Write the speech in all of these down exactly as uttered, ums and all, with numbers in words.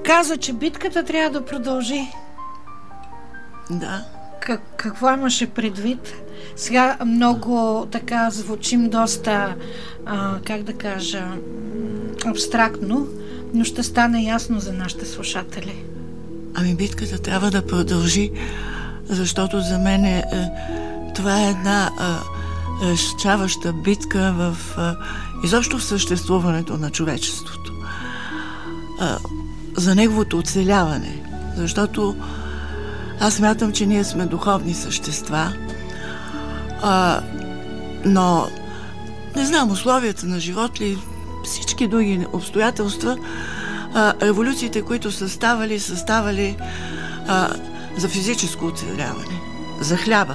каза, че битката трябва да продължи. Да. Как, какво имаше предвид? Сега много така звучим доста, а, как да кажа, абстрактно, но ще стане ясно за нашите слушатели. Ами битката трябва да продължи, защото за мен е, е, това е една е, решаваща битка в е, изобщо в съществуването на човечеството. Е, за неговото оцеляване. Защото аз смятам, че ние сме духовни същества, а, но не знам, условията на живот ли, всички други обстоятелства, а, революциите, които са ставали, са ставали а, за физическо оцеляване, за хляба.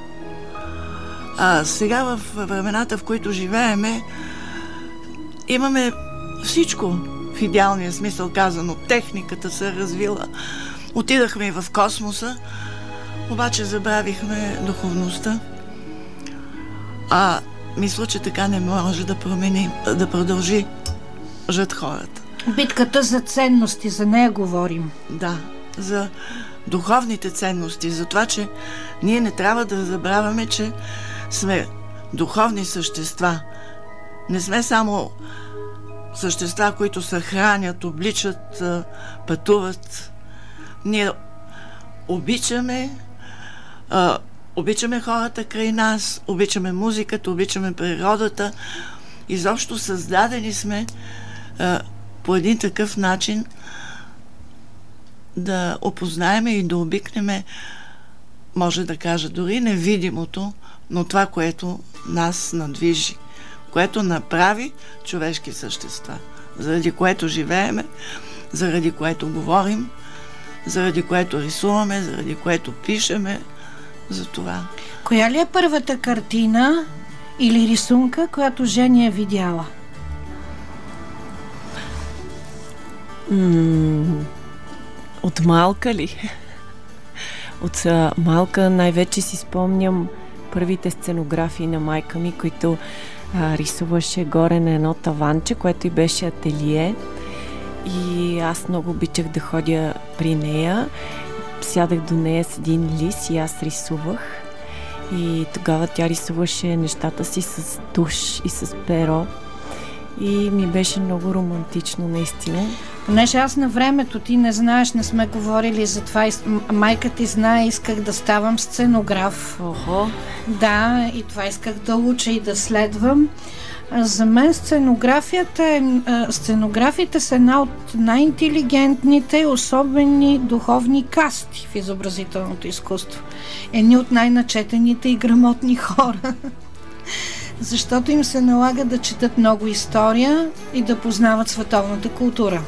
А сега в времената, в които живееме, имаме всичко в идеалния смисъл казано. Техниката се развила. Отидахме и в космоса, обаче забравихме духовността. А мисля, че така не може да промени, да продължи жат хората. Битката за ценности, за нея говорим. Да, за духовните ценности, за това, че ние не трябва да забравяме, че сме духовни същества. Не сме само същества, които се хранят, обличат, пътуват. Ние обичаме, а, обичаме хората край нас, обичаме музиката, обичаме природата. Изобщо създадени сме а, по един такъв начин да опознаеме и да обикнеме, може да кажа, дори невидимото, но това, което нас надвижи, което направи човешки същества, заради което живееме, заради което говорим, заради което рисуваме, заради което пишеме, за това. Коя ли е първата картина или рисунка, която Жени е видяла? М- от малка ли? От а, малка най-вече си спомням първите сценографии на майка ми, които а, рисуваше горе на едно таванче, което и беше ателие. И аз много обичах да ходя при нея. Сядах до нея с един лист и аз рисувах. И тогава тя рисуваше нещата си с туш и с перо. И ми беше много романтично, наистина. Понеже аз на времето, ти не знаеш, не сме говорили за това. Майка ти знае, исках да ставам сценограф. Охо. Да, и това исках да уча и да следвам. За мен сценографията е, сценографите са една от най-интелигентните, особени духовни касти в изобразителното изкуство. Едни от най-начетените и грамотни хора. Защото им се налага да четат много история и да познават световната култура.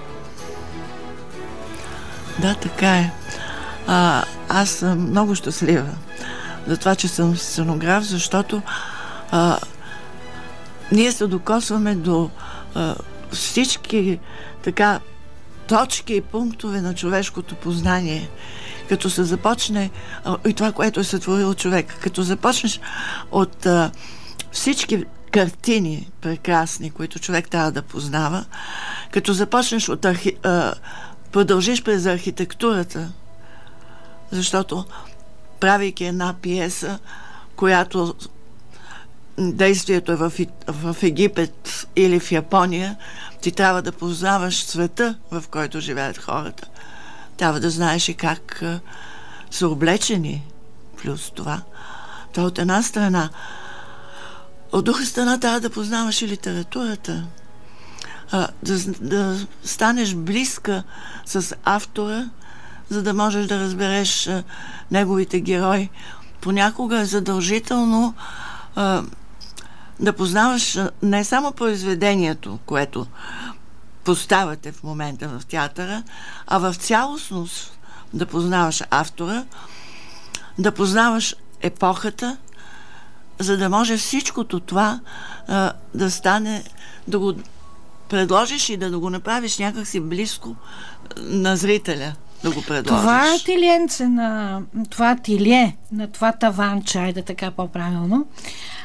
Да, така е. А, аз съм много щастлива за това, че съм сценограф, защото а, ние се докосваме до а, всички така точки и пунктове на човешкото познание. Като се започне а, и това, което е сътворил човек, като започнеш от а, всички картини прекрасни, които човек трябва да познава, като започнеш от архи... а, продължиш през архитектурата, защото правейки една пиеса, която действието е в, в Египет или в Япония, ти трябва да познаваш света, в който живеят хората. Трябва да знаеш и как а, са облечени, плюс това. То от една страна. От друга страна трябва да познаваш и литературата. А, да, да станеш близка с автора, за да можеш да разбереш а, неговите герои. Понякога е задължително а, да познаваш а, не само произведението, което поставяте в момента в театъра, а в цялостност да познаваш автора, да познаваш епохата, за да може всичкото това а, да стане, да го предложиш и да го направиш някакси близко на зрителя, да го предложиш. Това е ателиенце на това ателие, на това таванче, айде така по-правилно,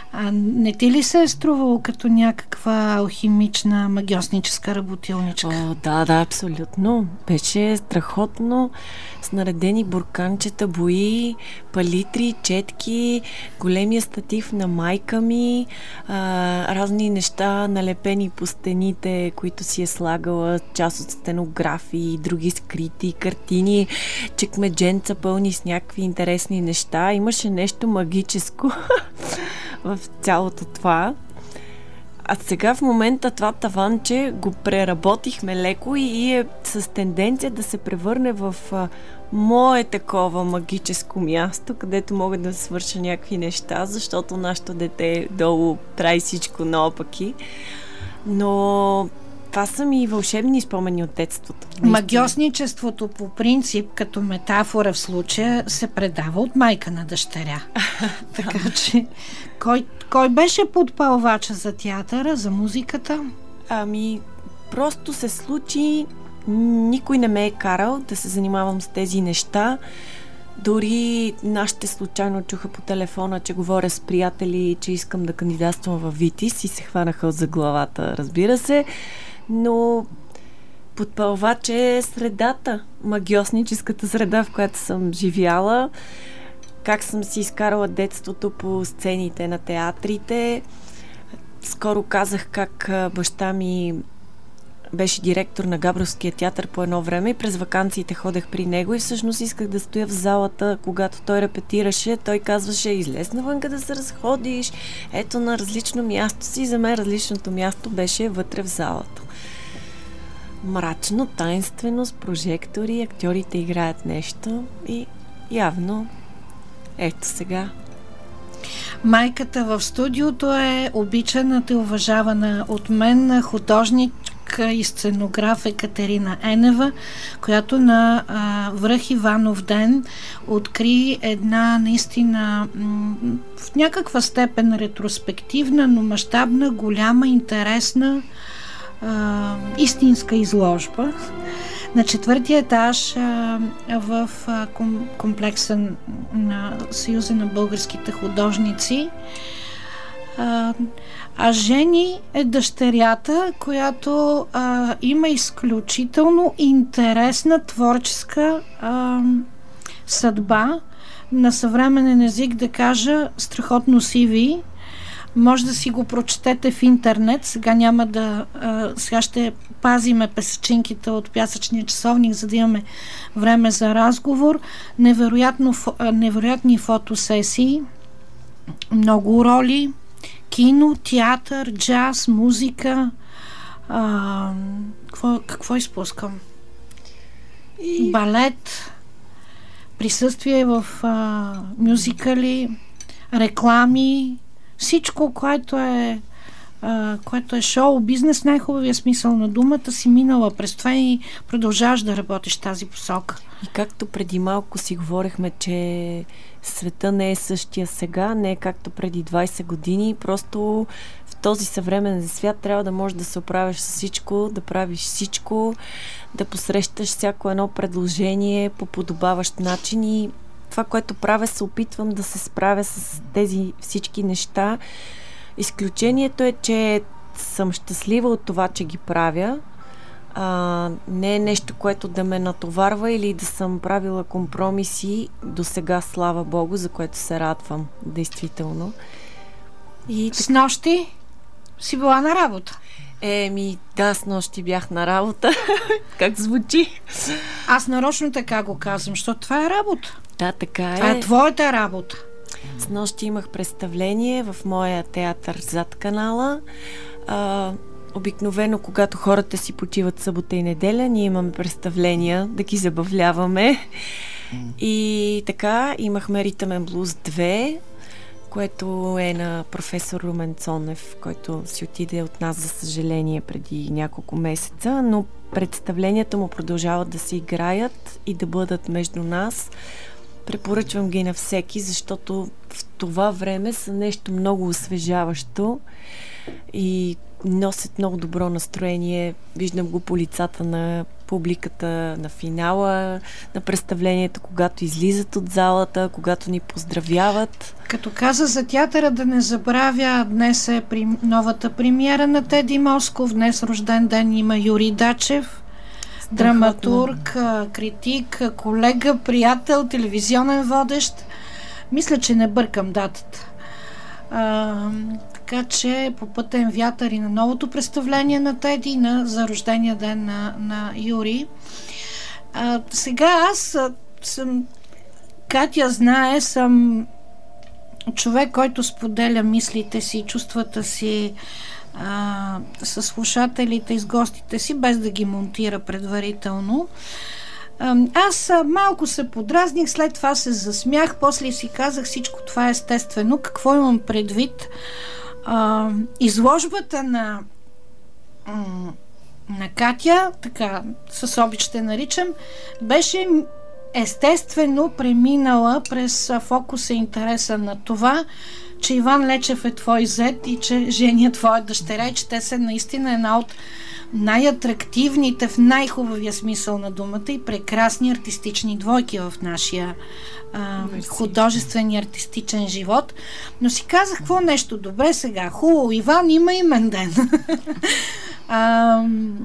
А не ти ли се е струвало като някаква алхимична, магиосническа работилничка? О, да, да, абсолютно. Беше страхотно, с наредени бурканчета, бои, палитри, четки, големия статив на майка ми, а, разни неща налепени по стените, които си е слагала, част от стенографии, други скрити, картини, чекмедженца пълни с някакви интересни неща. Имаше нещо магическо в цялото това. А сега в момента това таванче го преработихме леко и е с тенденция да се превърне в а, мое такова магическо място, където мога да свърша някакви неща, защото нашето дете долу прави всичко наопаки. Но това са ми вълшебни спомени от детството. Магиосничеството по принцип, като метафора в случая, се предава от майка на дъщеря. Така че, кой, кой беше подпалвача за театъра, за музиката? Ами, просто се случи, никой не ме е карал да се занимавам с тези неща. Дори нашите случайно чуха по телефона, че говоря с приятели, че искам да кандидатствам във Витис и се хванаха от за главата, разбира се. Но подпалвач е средата, магиосническата среда, в която съм живяла, как съм си изкарала детството по сцените на театрите. Скоро казах как баща ми беше директор на Габровския театър по едно време и през ваканциите ходех при него и всъщност исках да стоя в залата, когато той репетираше. Той казваше: излез навънка да се разходиш, ето на различно място си. За мен различното място беше вътре в залата. Мрачно, таинствено, с прожектори, актьорите играят нещо и явно ето сега. Майката в студиото е обичаната и уважавана от мен художник и сценограф Екатерина Енева, която на а, връх Иванов ден откри една наистина м- в някаква степен ретроспективна, но мащабна, голяма, интересна а, истинска изложба на четвъртия етаж а, в а, ком, комплекса на Съюза на българските художници. А, а Жени е дъщерята, която а, има изключително интересна творческа а, съдба. На съвременен език да кажа страхотно си ви. Може да си го прочетете в интернет. Сега няма да... А, сега ще пазиме песачинките от пясъчния часовник, за да имаме време за разговор. Невероятно, невероятни фотосесии, много роли, кино, театър, джаз, музика. А, какво, какво изпускам? И... балет, присъствие в а, мюзикали, реклами, всичко, което е, а, което е шоу, бизнес, най-хубавия смисъл на думата, си минала през това и продължаваш да работиш тази посока. И както преди малко си говорихме, че света не е същия сега, не е както преди двайсет години, просто в този съвременен свят трябва да можеш да се оправиш с всичко, да правиш всичко, да посрещаш всяко едно предложение по подобаващ начин и това, което правя, се опитвам да се справя с тези всички неща. Изключението е, че съм щастлива от това, че ги правя. А, не е нещо, което да ме натоварва или да съм правила компромиси до сега, слава Богу, за което се радвам, действително. И с нощи си била на работа? Еми, да, с нощи бях на работа. Как звучи? Аз нарочно така го казвам, защото това е работа. Да, така е. Това е твоята работа. С нощи имах представление в моя театър зад канала. А, обикновено, когато хората си почиват събота и неделя, ние имаме представления да ги забавляваме. Mm. И така, имахме Ритъмен блуз две, което е на професор Румен Цонев, който си отиде от нас, за съжаление, преди няколко месеца, но представленията му продължават да се играят и да бъдат между нас. Препоръчвам ги на всеки, защото в това време са нещо много освежаващо и носят много добро настроение. Виждам го по лицата на публиката на финала на представлението, когато излизат от залата, когато ни поздравяват. Като каза за театъра, да не забравя, днес е при новата премиера на Теди Москов, днес рожден ден има Юрий Дачев, драматург, критик, колега, приятел, телевизионен водещ. Мисля, че не бъркам датата. А, така че по пътен вятър и на новото представление на Теди, на за рождения ден на, на Юрий. А, сега аз съм, Катя знае, съм човек, който споделя мислите си, чувствата си а, с слушателите и с гостите си, без да ги монтира предварително. А, аз малко се подразних, след това се засмях, после си казах, всичко това е естествено. Какво имам предвид? А, изложбата на на Катя, така с обич ще наричам, беше естествено преминала през фокуса и интереса на това, че Иван Лечев е твой зет и че Жени е твоя дъщеря и че те са наистина една от най-атрактивните в най-хубавия смисъл на думата и прекрасни артистични двойки в нашия а, художествен и артистичен живот. Но си казах, какво нещо добре сега? Хубаво, Иван има имен ден. а,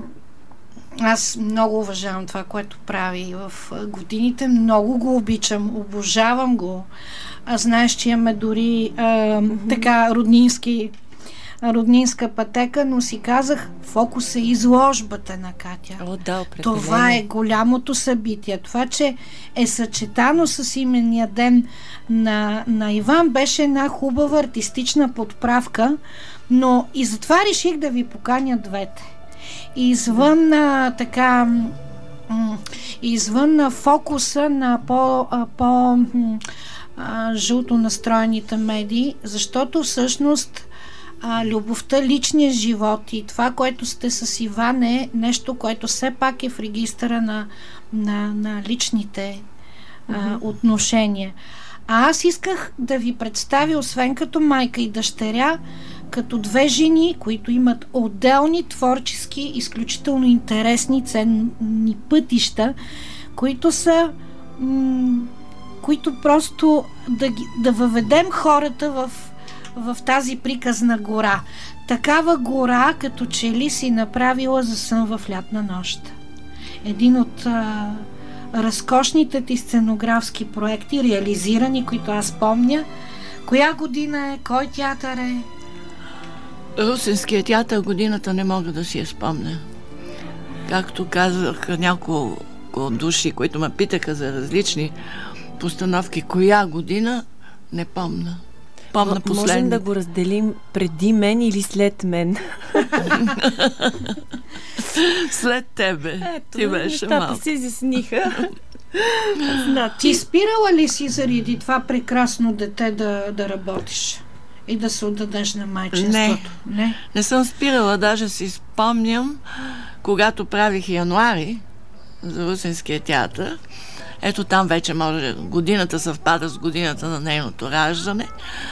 аз много уважавам това, което прави в годините. Много го обичам, обожавам го. А знаеш, че имаме дори а, mm-hmm. така роднински роднинска пътека, но си казах, фокус е изложбата на Катя. О, да, определено. Това е голямото събитие. Това, че е съчетано с именния ден на, на Иван, беше една хубава артистична подправка, но и затова реших да ви поканя двете. И извън а, така м- извън а, фокуса на по, а, по м- а, жълто настроените медии, защото всъщност а, любовта, личния живот и това, което сте с Иван, е нещо, което все пак е в регистъра на, на, на личните а, mm-hmm. отношения. А аз исках да ви представя, освен като майка и дъщеря, като две жени, които имат отделни творчески, изключително интересни, ценни пътища, които са м- които просто да, ги, да въведем хората в, в тази приказна гора. Такава гора, като че ли си направила за сън в лятна нощ. Един от а, разкошните ти сценографски проекти, реализирани, които аз помня. Коя година е? Кой театър е? Русенския театър, годината не мога да си я спомня. Както казах няколко души, които ме питаха за различни постановки, коя година, не помня. Помня последния. Можем да го разделим преди мен или след мен? След тебе. Ето, ти беше малко. Нещата се изясниха. Значи... Ти спирала ли си заради това прекрасно дете да, да работиш? И да се отдадеш на майчинството? Не, не, не съм спирала. Даже си спомням, когато правих януари за Русенския театър. Ето там вече може годината съвпада с годината на нейното раждане.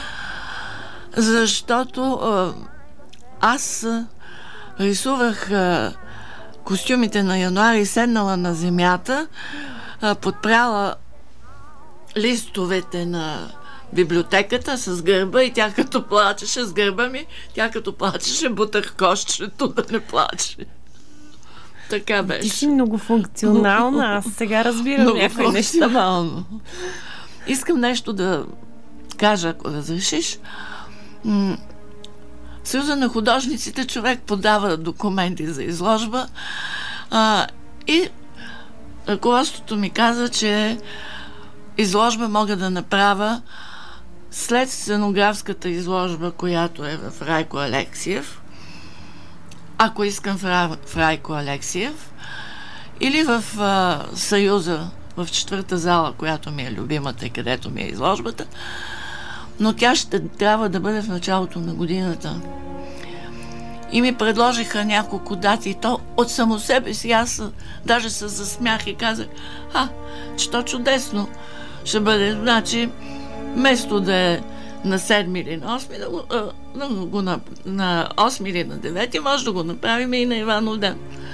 Защото а, аз а, рисувах а, костюмите на януари, седнала на земята, а, подпряла листовете на библиотеката с гърба и тя като плачеше с гърба ми, тя като плачеше, бутах кошчето да не плаче. Така беше. Ти си многофункционална, аз сега разбирам някои неща. Искам нещо да кажа, ако разрешиш. М- Съюза на художниците, човек подава документи за изложба а, и ръководството ми каза, че изложба мога да направя след сценографската изложба, която е в Райко Алексиев, ако искам в, Ра... в Райко Алексиев, или в а, Съюза, в четвърта зала, която ми е любимата и където ми е изложбата, но тя ще трябва да бъде в началото на годината. И ми предложиха няколко дати, и то от само себе си. Аз даже се засмях и казах, а, че то чудесно ще бъде. Значи, вместо да е на седми или на осми, да го, а, да го на, на осми или на девети, може да го направим и на Иванов ден.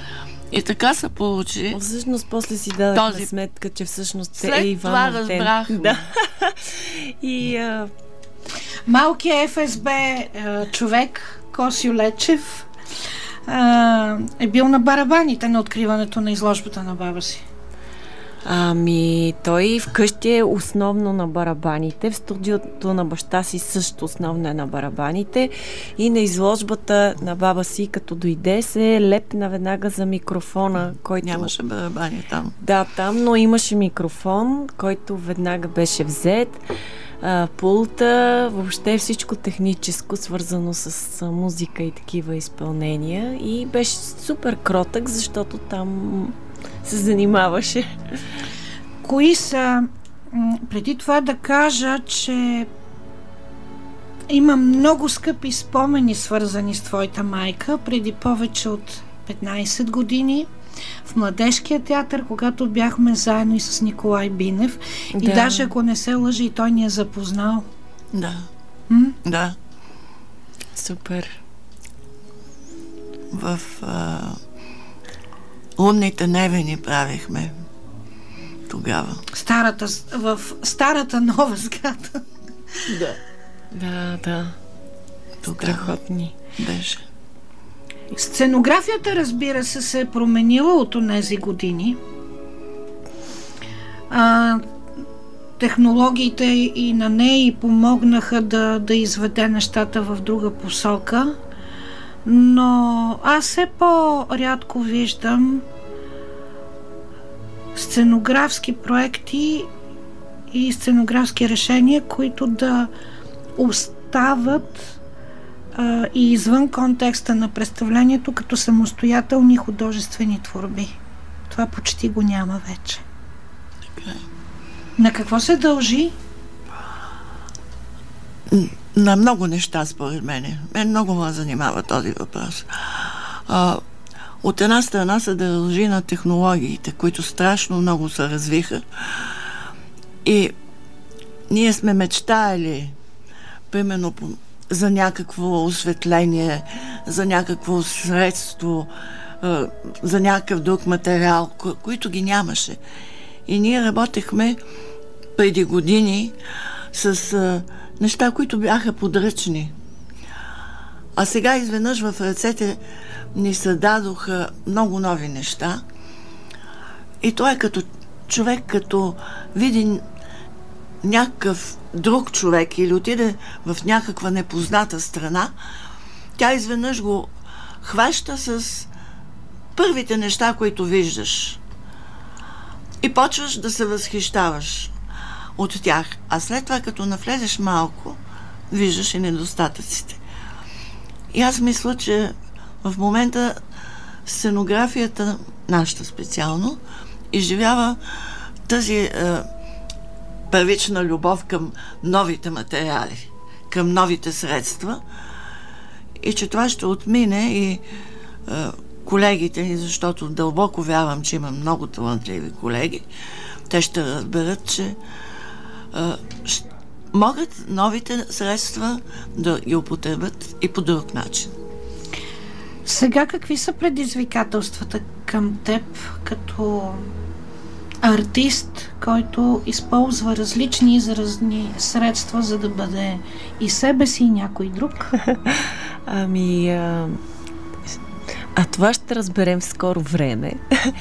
И така се получи. Всъщност после си дадахме този... сметка, че всъщност след е Иванов това разбрах. Да. И а... малкият Еф Ес Бе човек Косио Лечев а, е бил на барабаните на откриването на изложбата на баба си. Ами, той вкъщи е основно на барабаните, в студиото на баща си също основно е на барабаните и на изложбата на баба си, като дойде, се лепна веднага за микрофона, който... Нямаше барабани там. Да, там, но имаше микрофон, който веднага беше взет. А, пулта, въобще всичко техническо, свързано с а, музика и такива изпълнения, и беше супер кротък, защото там се занимаваше. Кои са, преди това да кажа, че има много скъпи спомени, свързани с твоята майка, преди повече от петнайсет години в Младежкия театър, когато бяхме заедно и с Николай Бинев. Да. И даже, ако не се лъжи, и той ни е запознал. Да. М? Да. Супер. В а, лунните невени правихме тогава. Старата, в старата нова сграда. Да. Да, да. Страхотни. Беше. Сценографията, разбира се, се е променила от онези години. А, технологиите и на нея и помогнаха да, да изведе нещата в друга посока. Но аз все по-рядко виждам сценографски проекти и сценографски решения, които да остават а, и извън контекста на представлението като самостоятелни художествени творби. Това почти го няма вече. Така. На какво се дължи? На много неща, според мен. Мен много ме занимава този въпрос. А, от една страна се дължи на технологиите, които страшно много се развиха. И ние сме мечтали, примерно, за някакво осветление, за някакво средство, за някакъв друг материал, ко- които ги нямаше. И ние работехме преди години с а, неща, които бяха подръчни. А сега изведнъж в ръцете ни се дадоха много нови неща. И той е като човек, като види някакъв друг човек или отиде в някаква непозната страна, тя изведнъж го хваща с първите неща, които виждаш. И почваш да се възхищаваш от тях. А след това, като навлезеш малко, виждаш и недостатъците. И аз мисля, че в момента сценографията, нашата специално, изживява тази е, първична любов към новите материали, към новите средства, и че това ще отмине и е, колегите ни, защото дълбоко вярвам, че има много талантливи колеги, те ще разберат, че а, ще, могат новите средства да ги употребят и по друг начин. Сега какви са предизвикателствата към теб като артист, който използва различни изразни средства, за да бъде и себе си, и някой друг? Ами... А... А това ще разберем в скоро време.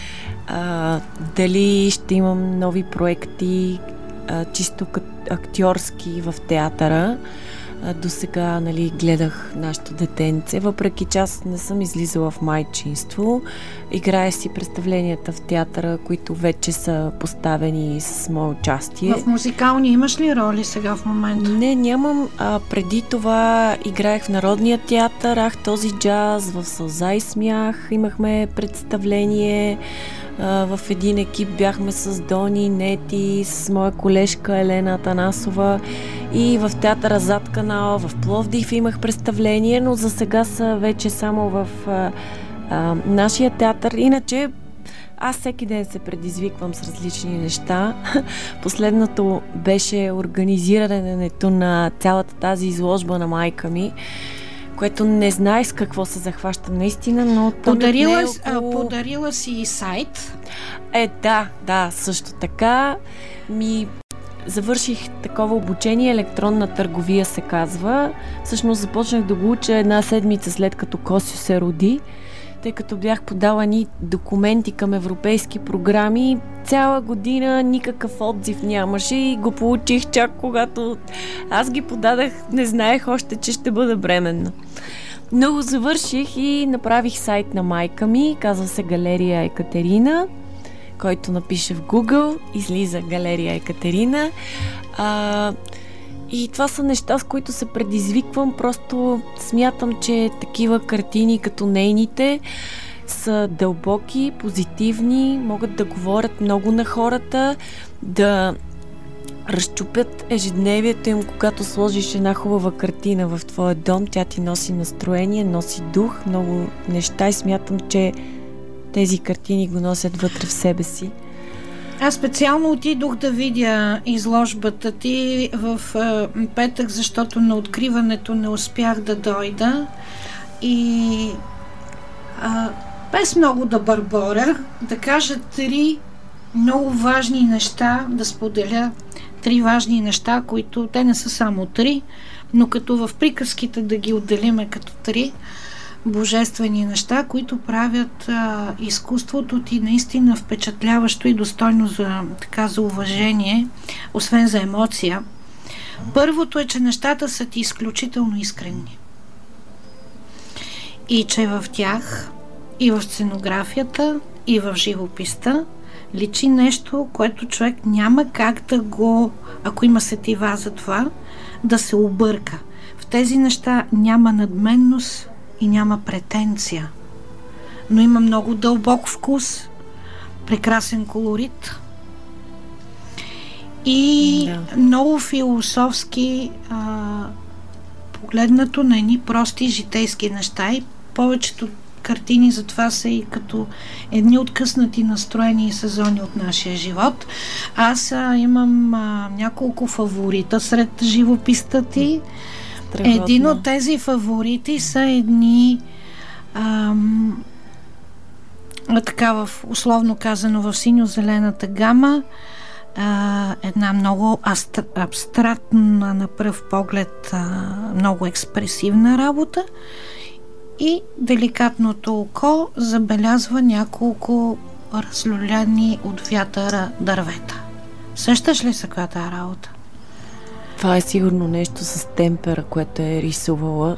А, дали ще имам нови проекти, а, чисто актьорски в театъра. А, до сега, нали, гледах нашето детенце, въпреки че аз не съм излизала в майчинство. Играя си представленията в театъра, които вече са поставени с мое участие. В музикални имаш ли роли сега в момента? Не, нямам. А, преди това играех в Народния театър, ах, този джаз, в Сълза и смях. Имахме представление. А, в един екип бяхме с Дони, Нети, с моя колежка Елена Атанасова, и в театъра Зад канала, в Пловдив имах представление, но за сега са вече само в а, а, нашия театър. Иначе аз всеки ден се предизвиквам с различни неща. Последното беше организирането на цялата тази изложба на майка ми, което не знаех с какво се захваща наистина, но подарила, е около... подарила си и сайт. Е, да, да, също така ми завърших такова обучение, електронна търговия се казва. Всъщност започнах да го уча една седмица след като Косио се роди, тъй като бях подала ни документи към европейски програми. Цяла година никакъв отзив нямаше и го получих чак когато аз ги подадах, не знаех още, че ще бъда бременна. Но го завърших и направих сайт на майка ми, казва се Галерия Екатерина, който напише в Google, излиза Галерия Екатерина. А, и това са неща, с които се предизвиквам. Просто смятам, че такива картини като нейните са дълбоки, позитивни, могат да говорят много на хората, да разчупят ежедневието им. Когато сложиш една хубава картина в твоя дом, тя ти носи настроение, носи дух, много неща и смятам, че тези картини го носят вътре в себе си. Аз специално отидох да видя изложбата ти в е, петък, защото на откриването не успях да дойда и е, без много да бърборя, да кажа три много важни неща, да споделя три важни неща, които те не са само три, но като в приказките да ги отделиме като три божествени неща, които правят а, изкуството ти наистина впечатляващо и достойно за, така, за уважение, освен за емоция. Първото е, че нещата са ти изключително искрени. И че в тях, и в сценографията, и в живописта личи нещо, което човек няма как да го, ако има сетива за това, да се обърка. В тези неща няма надменност и няма претенция, но има много дълбок вкус, прекрасен колорит и да. много философски а, погледнато на едни прости житейски неща и повечето картини затова са и като едни откъснати настроени сезони от нашия живот. Аз а, имам а, няколко фаворита сред живописта ти. Страхотно. Един от тези фаворити са едни ам, така в, условно казано, в синьо-зелената гама, а, една много астр, абстрактна на пръв поглед, а, много експресивна работа и деликатното око забелязва няколко разлюляни от вятъра дървета. Сещаш ли се коя тая работа? Това е сигурно нещо с темпера, което е рисувала,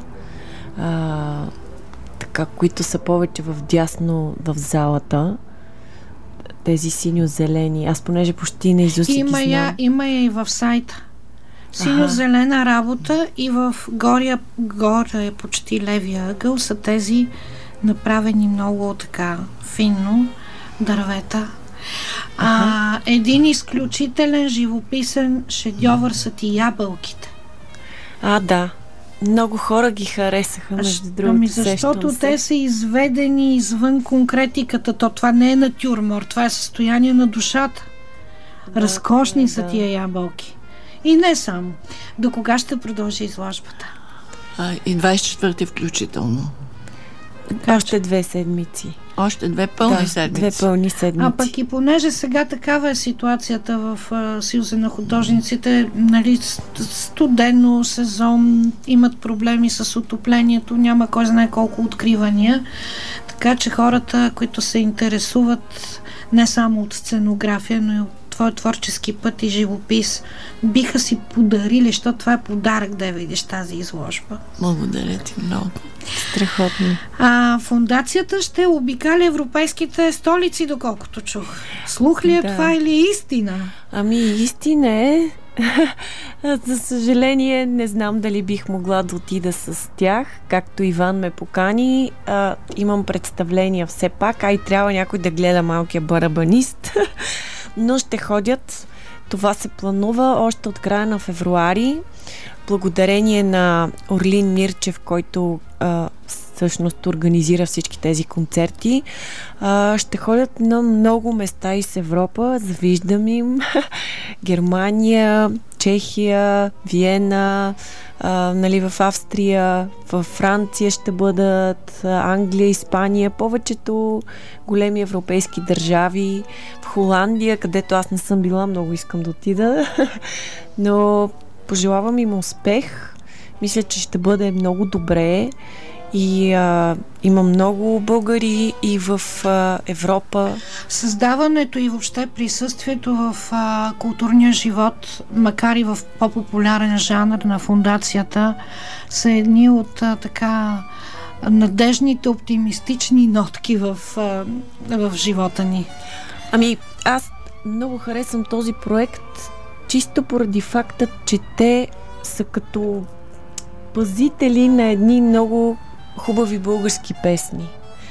а, така, които са повече в дясно в залата. Тези синьо-зелени. Аз понеже почти не изуси има ги знам. Я, има я и в сайта. Синьо-зелена работа и в горе, горе почти левия ъгъл са тези направени много така финно дървета. А, един изключителен живописен шедьовър са ти ябълките. А, да. Много хора ги харесаха, между другото. Ами защото те са изведени извън конкретиката. То това не е натюрморт, това е състояние на душата. Да, разкошни да, са тия ябълки. И не само. До кога ще продължи изложбата? А, и двадесет и четвърти включително. Още две седмици. Още две пълни да, седмици. Две пълни седмици. А пък и понеже сега такава е ситуацията в uh, Съюза на художниците, нали, студено, сезон, имат проблеми с отоплението, няма кой знае колко откривания, така че хората, които се интересуват не само от сценография, но и от твой творчески път и живопис, биха си подарили, защото това е подарък да видиш тази изложба. Благодаря ти много. Страхотно. А фондацията ще обикаля европейските столици, доколкото чух. Слух ли е да. това или истина? Ами истина е. За съжаление не знам дали бих могла да отида с тях, както Иван ме покани. А, имам представления все пак, а и трябва някой да гледа малкия барабанист. Но ще ходят. Това се планува още от края на февруари. Благодарение на Орлин Мирчев, който а, всъщност организира всички тези концерти. А, ще ходят на много места из Европа, завиждам им. Германия, Чехия, Виена, а, нали, в Австрия, в Франция ще бъдат, Англия, Испания, повечето големи европейски държави, в Холандия, където аз не съм била, много искам да отида, но пожелавам им успех. Мисля, че ще бъде много добре и а, има много българи и в а, Европа. Създаването и въобще присъствието в а, културния живот, макар и в по-популярен жанр на фондацията, са едни от а, така надежните, оптимистични нотки в, а, в живота ни. Ами, аз много харесвам този проект, чисто поради факта, че те са като пазители на едни много хубави български песни.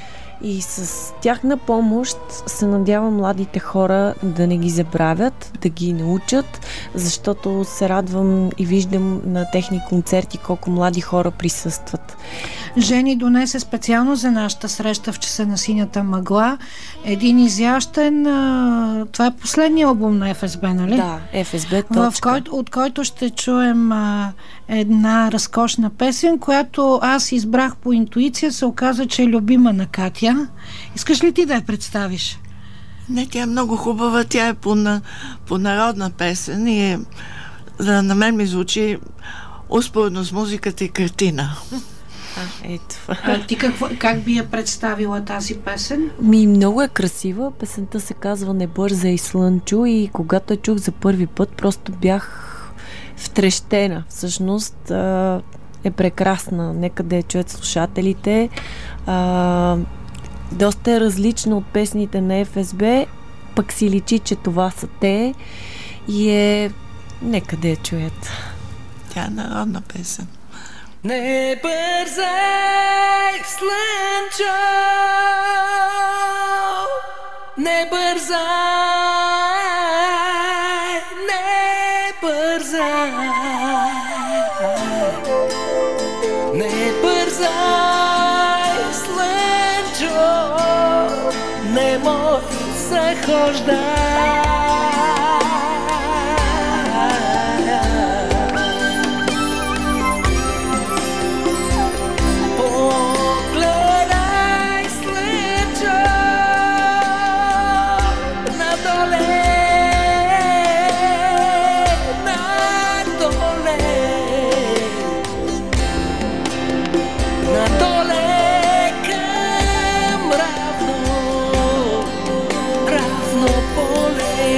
И с тяхна помощ се надявам младите хора да не ги забравят, да ги научат, защото се радвам и виждам на техни концерти колко млади хора присъстват. Жени донесе специално за нашата среща в часа на синята мъгла един изящен, а, това е последния албум на Еф Ес Би, нали? Да, Еф Ес Би, точка. В който, от който ще чуем а, една разкошна песен, която аз избрах по интуиция, се оказа, че е любима на Катя. Искаш ли ти да я представиш? Не, тя е много хубава, тя е по, на, по народна песен и е, да, на мен ми звучи успоредно с музиката и картина. А, ето. А ти какво, как би я представила тази песен? Ми, много е красива. Песента се казва "Не бързай, Слънчо", и когато я чух за първи път, просто бях втрещена. Всъщност е прекрасна. Нека да я чуят слушателите. А, доста е различна от песните на Еф Ес Би, пък си личи, че това са те и е... Нека да я чуят. Тя е народна песен. Не бързай, Слънчо, не бързай, не бързай, не бързай, Слънчо, не мой захождай. Равно поле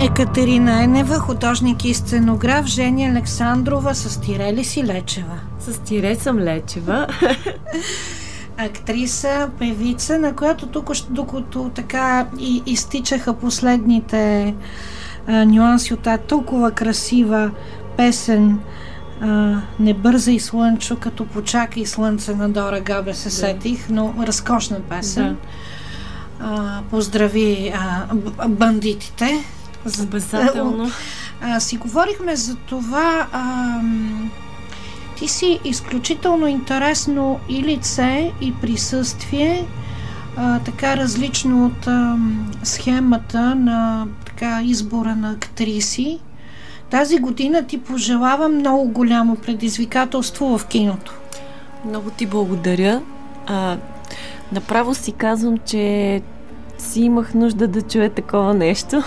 Екатерина Енева, художник и сценограф, Жени Александрова, с тире ли си Лечева? С тире съм Лечева. Актриса, певица, на която тук, докато така и изтичаха последните а, нюанси от тази толкова красива песен а, Не бързай слънчо, като почакай слънце на Дора Габе се сетих, но разкошна песен. Да. А, поздрави а, бандитите. Обязателно. А, си говорихме за това. А, ти си изключително интересно и лице, и присъствие, а, така различно от а, схемата на така, избора на актриси. Тази година ти пожелавам много голямо предизвикателство в киното. Много ти благодаря. А, направо си казвам, че си имах нужда да чуя такова нещо.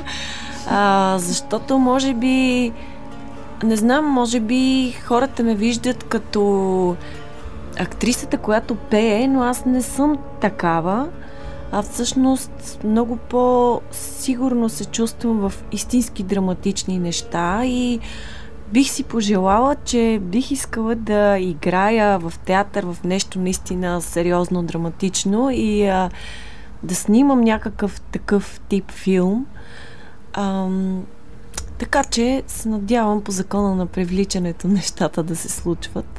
а, защото може би не знам, може би хората ме виждат като актрисата, която пее, но аз не съм такава. А всъщност много по-сигурно се чувствам в истински драматични неща и бих си пожелала, че бих искала да играя в театър, в нещо наистина сериозно, драматично и а, да снимам някакъв такъв тип филм. Ам, така че се надявам по закона на привличането нещата да се случват.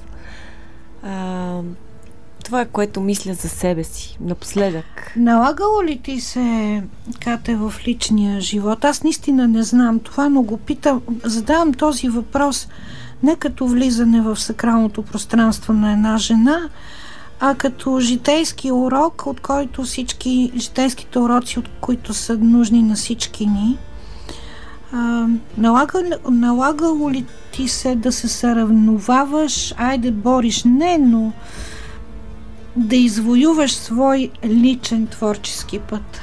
А, това е, което мисля за себе си напоследък. Налагало ли ти се, Кате, в личния живот? Аз наистина не знам това, но го питам, задавам този въпрос не като влизане в сакралното пространство на една жена, а като житейски урок, от който всички, житейските уроци, от които са нужни на всички ни. А, налага, налагало ли ти се да се съревноваваш, айде бориш, не, но да извоюваш свой личен творчески път?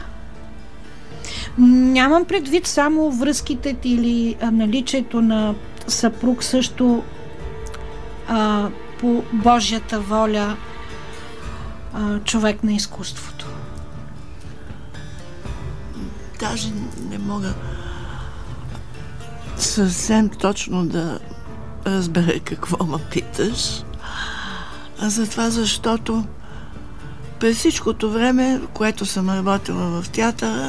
Нямам предвид само връзките ти или наличието на съпруг, също а, по Божията воля а, човек на изкуството. Даже не мога съвсем точно да разбера какво ме питаш. А затова, защото през всичкото време, което съм работила в театъра,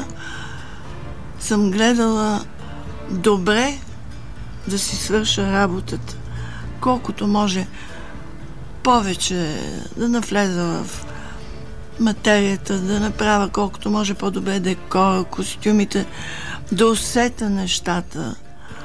съм гледала добре да си свърша работата. Колкото може повече да навлеза в материята, да направя колкото може по-добре декора, костюмите, да усета нещата.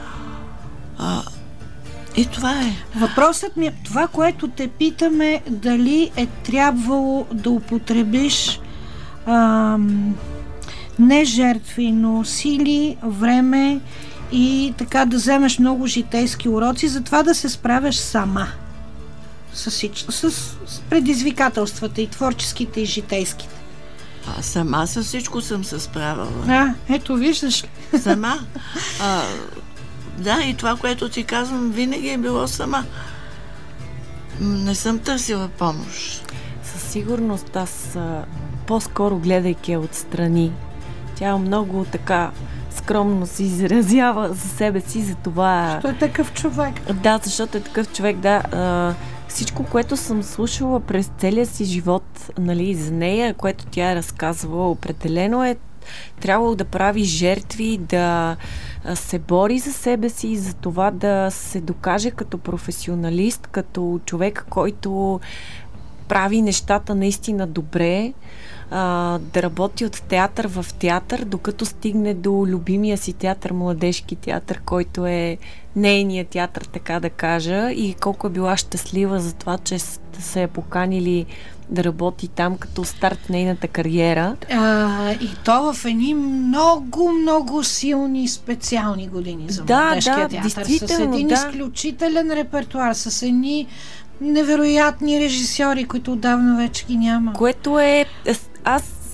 А, и това е. Въпросът ми е, това, което те питаме, дали е трябвало да употребиш ам, не жертви, но сили, време и така да вземеш много житейски уроци, за това да се справяш сама с, с, с предизвикателствата и творческите, и житейските. А сама с всичко съм се справила. А, ето виждаш ли? Сама. А, да, и това, което ти казвам, винаги е било сама. Не съм търсила помощ. Със сигурност аз а, по-скоро гледайки отстрани. Тя много така скромно се изразява за себе си, за това... Защото е такъв човек. Да, защото е такъв човек, да. А, всичко, което съм слушала през целия си живот, нали, за нея, което тя е разказвала, определено е трябвало да прави жертви, да се бори за себе си, за това да се докаже като професионалист, като човек, който прави нещата наистина добре, а, да работи от театър в театър, докато стигне до любимия си театър, младежки театър, който е нейният театър, така да кажа, и колко е била щастлива за това, че се е поканили да работи там като старт нейната кариера. А, и то в едни много, много силни специални години за да, младежкия да, театър. С един да. изключителен репертуар, с едни невероятни режисьори, които отдавна вече ги няма. Което е... Аз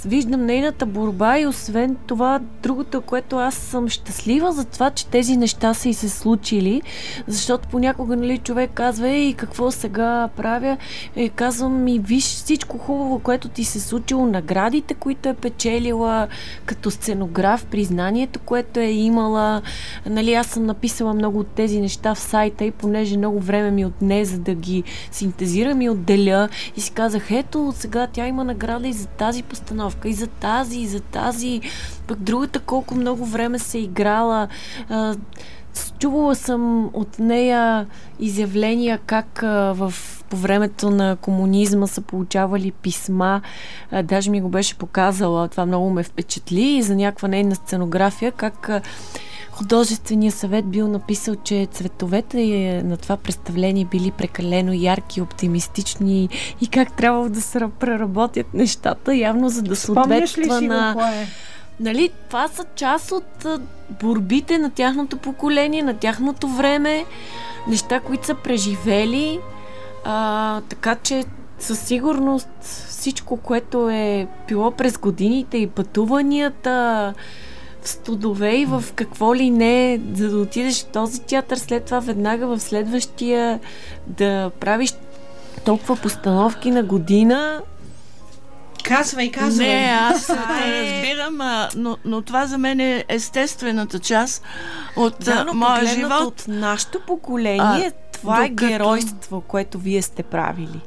виждам нейната борба и освен това, другото, което аз съм щастлива за това, че тези неща са и се случили, защото понякога, нали, човек казва, ей, какво сега правя? Е, казвам ми, виж всичко хубаво, което ти се случило, наградите, които е печелила, като сценограф, признанието, което е имала. Нали, аз съм написала много от тези неща в сайта и понеже много време ми отне, за да ги синтезирам и отделя, и си казах, ето, сега тя има награда и за тази постановка, и за тази, и за тази, пък другата колко много време се играла. А, чувала съм от нея изявления как а, в, по времето на комунизма са получавали писма. А, даже ми го беше показала. Това много ме впечатли и за някаква нейна сценография, как а, художественият съвет бил написал, че цветовете на това представление били прекалено ярки, оптимистични и как трябвало да се преработят нещата, явно за да съответства на... Кое? Нали, това са част от а, борбите на тяхното поколение, на тяхното време, неща, които са преживели, а, така че със сигурност всичко, което е било през годините и пътуванията в студове и в какво ли не, за да отидеш в този театър, след това веднага в следващия да правиш толкова постановки на година. Казвай, казвай. Не, аз разбирам, а, но, но това за мен е естествената част от да, но моя живот. От нашето поколение, а, това докато... е геройство, което вие сте правили.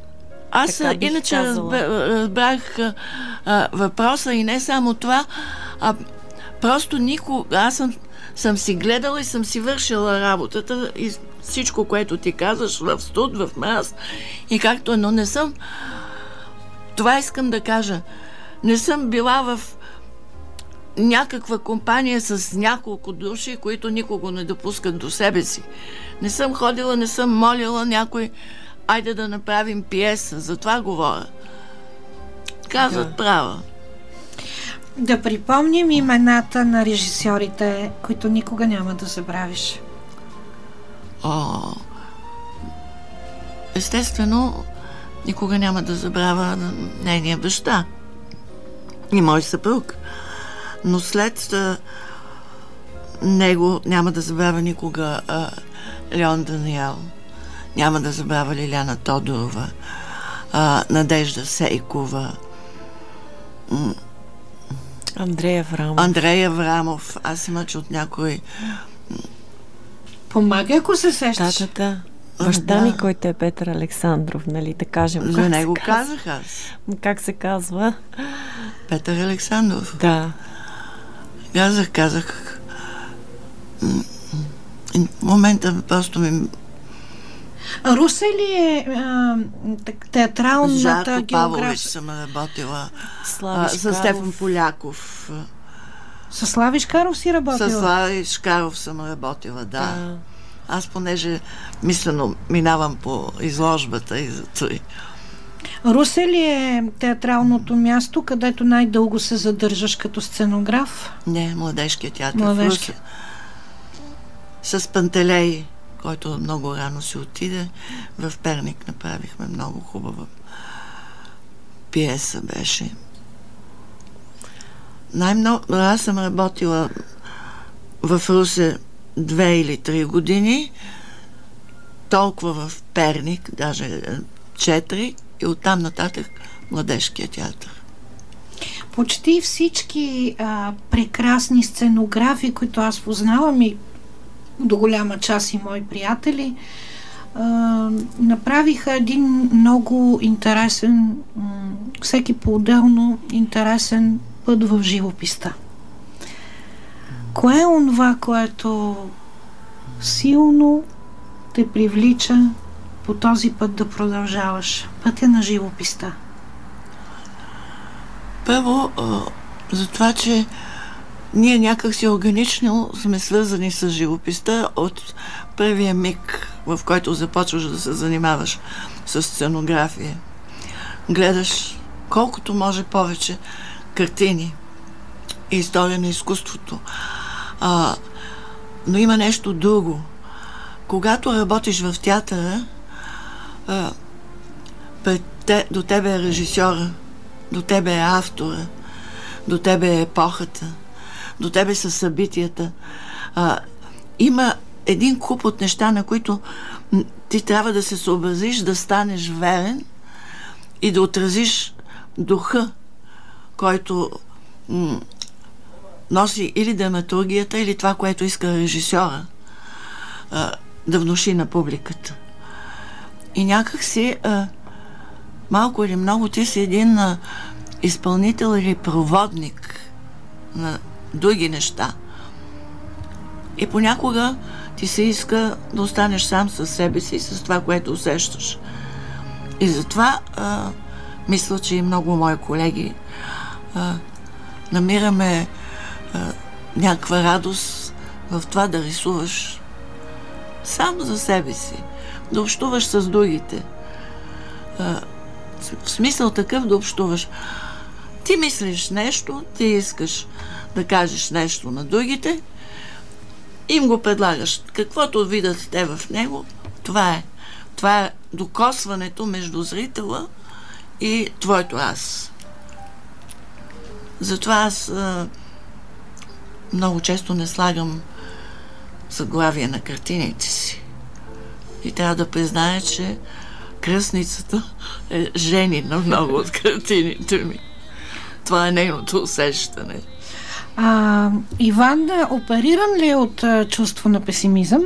Аз така иначе разбрах, разбрах а, въпроса и не само това, а просто никога, аз съм, съм си гледала и съм си вършила работата и всичко, което ти казваш в студ, в маз и както, но не съм, това искам да кажа, не съм била в някаква компания с няколко души, които никого не допускат до себе си. Не съм ходила, не съм молила някой, айде да направим пиеса, за това говоря. Казват да. Права. Да припомним имената на режисьорите, които никога няма да забравиш. О, естествено, никога няма да забравя нейния баща и мой съпруг. Но след а, него няма да забравя никога а, Леон Даниел, няма да забравя Лиляна Тодорова, а, Надежда Сейкова, м- Андрей Аврамов. Андрей Аврамов. Аз се мъча от някой. Помага, ако се сещаш. Да, да, да. Баща да. ми, който е Петър Александров, нали, да кажем. За него казах аз. Как се казва? Петър Александров. Да. Казах, казах. В момента просто ми... Русе ли е а, театралната Жарко география? Павлович съм работила. А, с Стефан Поляков. С Слави Шкаров си работила? С Слави Шкаров съм работила, да. да. Аз понеже мислено минавам по изложбата и за той. Русе ли е театралното място, където най-дълго се задържаш като сценограф? Не, Младежкият театър Младежки. в Русе. С Пантелей, който много рано си отиде. В Перник направихме много хубава пиеса беше. Най-много... Аз съм работила в Русе две или три години, толкова в Перник, даже четири, и оттам нататък Младежкия театър. Почти всички а, прекрасни сценографи, които аз познавам и до голяма част и мои приятели, а, направиха един много интересен, м- всеки по-отделно интересен път в живописта. Кое е онова, което силно те привлича по този път да продължаваш? Пътя на живописта. Първо, за това, че ние някак си органично сме свързани с живописта от първия миг, в който започваш да се занимаваш с сценография. Гледаш колкото може повече картини и история на изкуството. А, но има нещо друго. Когато работиш в театъра, а, пред те, до тебе е режисьора До тебе е автора, до тебе е епохата, до тебе са събитията. А, има един куп от неща, на които ти трябва да се съобразиш, да станеш верен и да отразиш духа, който м- носи или драматургията, или това, което иска режисьора а, да внуши на публиката. И някак си а, малко или много ти си един а, изпълнител или проводник на други неща. И понякога ти се иска да останеш сам със себе си, с това, което усещаш. И затова а, мисля, че и много мои колеги а, намираме а, някаква радост в това да рисуваш сам за себе си, да общуваш с другите. А, в смисъл такъв да общуваш. Ти мислиш нещо, ти искаш да кажеш нещо на другите, им го предлагаш. Каквото видят те в него, това е. Това е докосването между зрителя и твоето аз. Затова аз а, много често не слагам заглавие на картините си. И трябва да призная, че кръстницата е жени на много от картините ми. Това е нейното усещане. А, Иван, опериран ли е от а, чувство на песимизъм?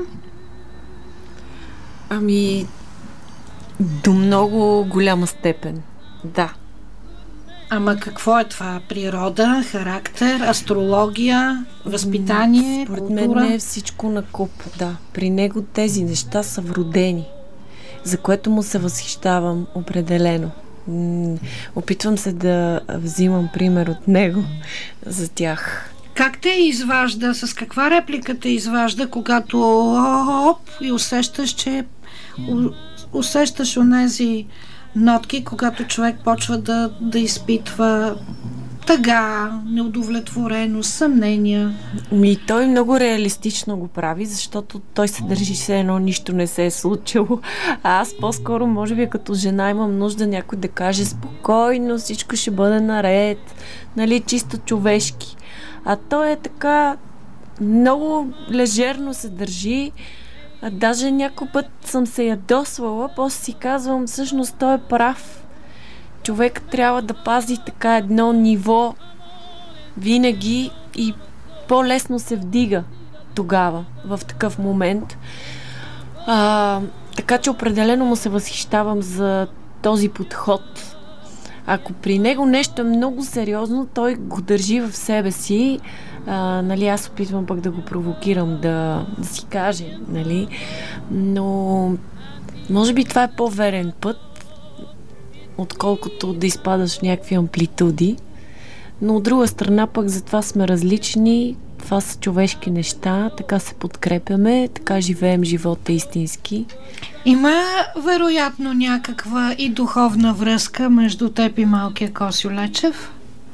Ами, до много голяма степен, да. Ама какво е това? Природа, характер, астрология, възпитание, Според култура? мен не е всичко на куп, да. При него тези неща са вродени, за което му се възхищавам определено. М- опитвам се да взимам пример от него за тях. Как те изважда, с каква реплика те изважда, когато оп и усещаш, че у, усещаш онези нотки, когато човек почва да, да изпитва тъга, неудовлетвореност, съмнения? Ми, той много реалистично го прави, защото той се държи все едно, нищо не се е случило. А аз по-скоро, може би като жена, имам нужда някой да каже спокойно, всичко ще бъде наред, нали, чисто човешки. А той е така много лежерно се държи. А даже някой път съм се ядосвала, после си казвам, всъщност той е прав. Човек трябва да пази така едно ниво винаги и по-лесно се вдига тогава, в такъв момент. А, така че определено му се възхищавам за този подход. Ако при него нещо е много сериозно, той го държи в себе си. А, нали, аз опитвам пък да го провокирам, да, да си каже, нали. Но може би това е по-верен път, отколкото да изпадаш в някакви амплитуди. Но от друга страна пък затова сме различни, това са човешки неща, така се подкрепяме, така живеем живота истински. Има вероятно някаква и духовна връзка между теб и малкия Косьо Лечев?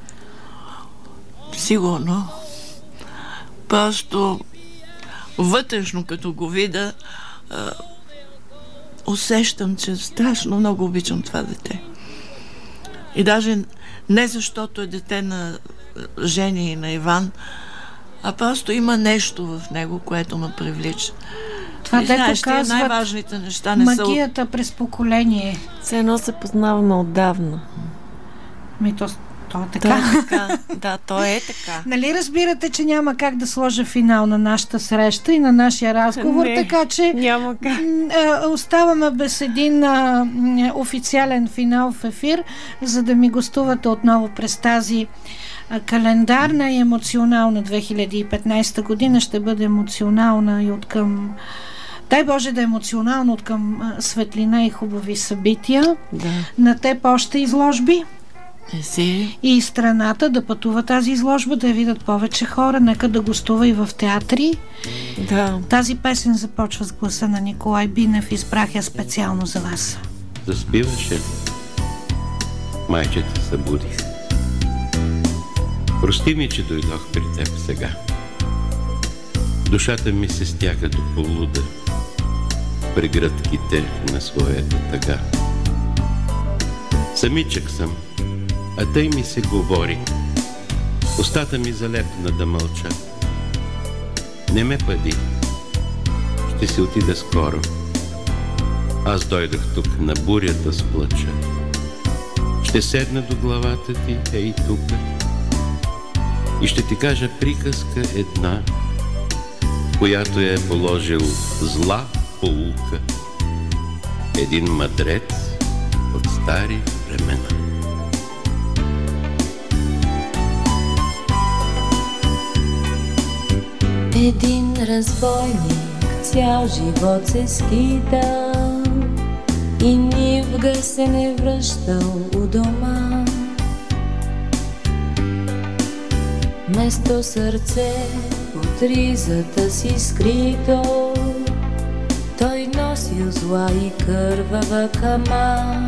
Сигурно. Просто вътрешно, като го видя, а, усещам, че страшно много обичам това дете. И даже не защото е дете на Жени и на Иван, а просто има нещо в него, което ме привлича. Това, и, дето знаеш, казват най-важните неща не магията са... през поколение. Все едно се познаваме отдавна. Ми то, то е така. То е така. Да, то е така. Нали разбирате, че няма как да сложа финал на нашата среща и на нашия разговор, Не, така че няма как. оставаме без един а, официален финал в ефир, за да ми гостувате отново през тази а, календарна и емоционална две хиляди и петнайсета година. Ще бъде емоционална и откъм, дай Боже да е емоционална откъм а, светлина и хубави събития. Да. На теб още изложби? Си. И страната да пътува тази изложба, да я видят повече хора, нека да гостува и в театри. Да. Тази песен започва с гласа на Николай Бинев, избрах я специално за вас. Заспиваше ли? Майчета, събуди се. Прости ми, че дойдох при теб сега. Душата ми се стяга до полуда при гръдките на своята тъга. Самичък съм, а тъй ми се говори. Устата ми залепна да мълча. Не ме пади, ще си отида скоро. Аз дойдах тук на бурята с плача. Ще седна до главата ти, ей тук, и ще ти кажа приказка една, която е положил зла поука един мъдрец от стари времена. Един разбойник цял живот се скита и нивга се не връщал у дома. Место сърце под ризата си скрито, той носил зла и кървава кама.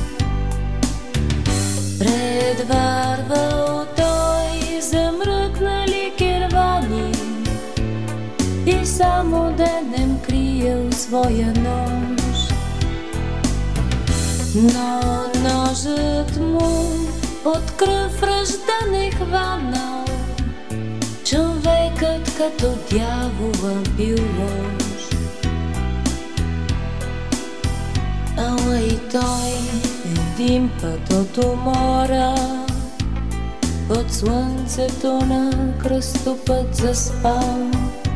Предварвал той замръкнали кервани и само денем криел своя нож. Но ножът му от кръв ръжда не хванал, човекът като дявола бил лош. Ала и той един път от умора под слънцето на кръстопът заспал.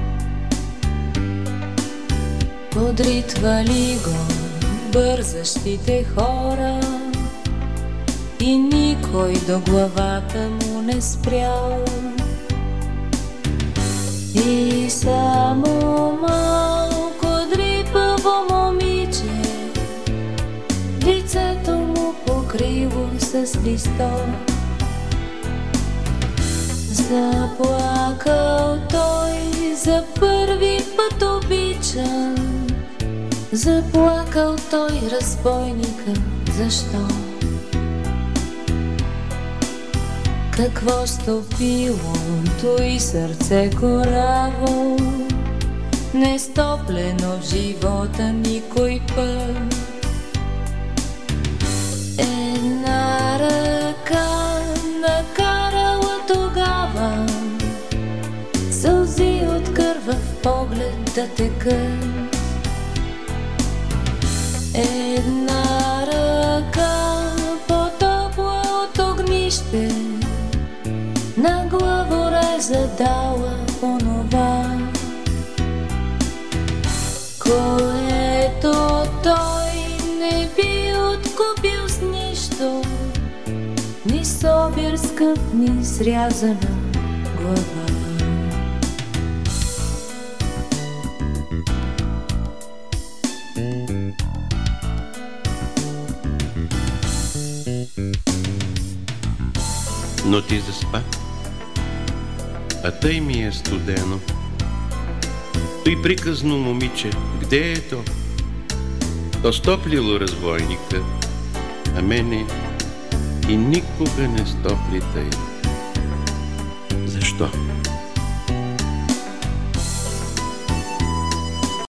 Подритвали го бързащите хора и никой до главата му не спрял. И само малко дрипаво момиче лицето му покрило с листок. Заплакал той за първи път обичан, заплакал той разбойника, защо? Какво стопило той сърце кораво, не стоплено в живота никой път. Една ръка накарала тогава сълзи от кървав поглед да текат. Една ръка по-топла от огнище на главореза дала онова, което той не би откупил с нищо, ни собир скъп, ни срязана глава. Но ти заспа, а тъй ми е студено. Той приказно момиче, где е то? То стоплило разбойника, а мене и никога не стопли тъй. Защо?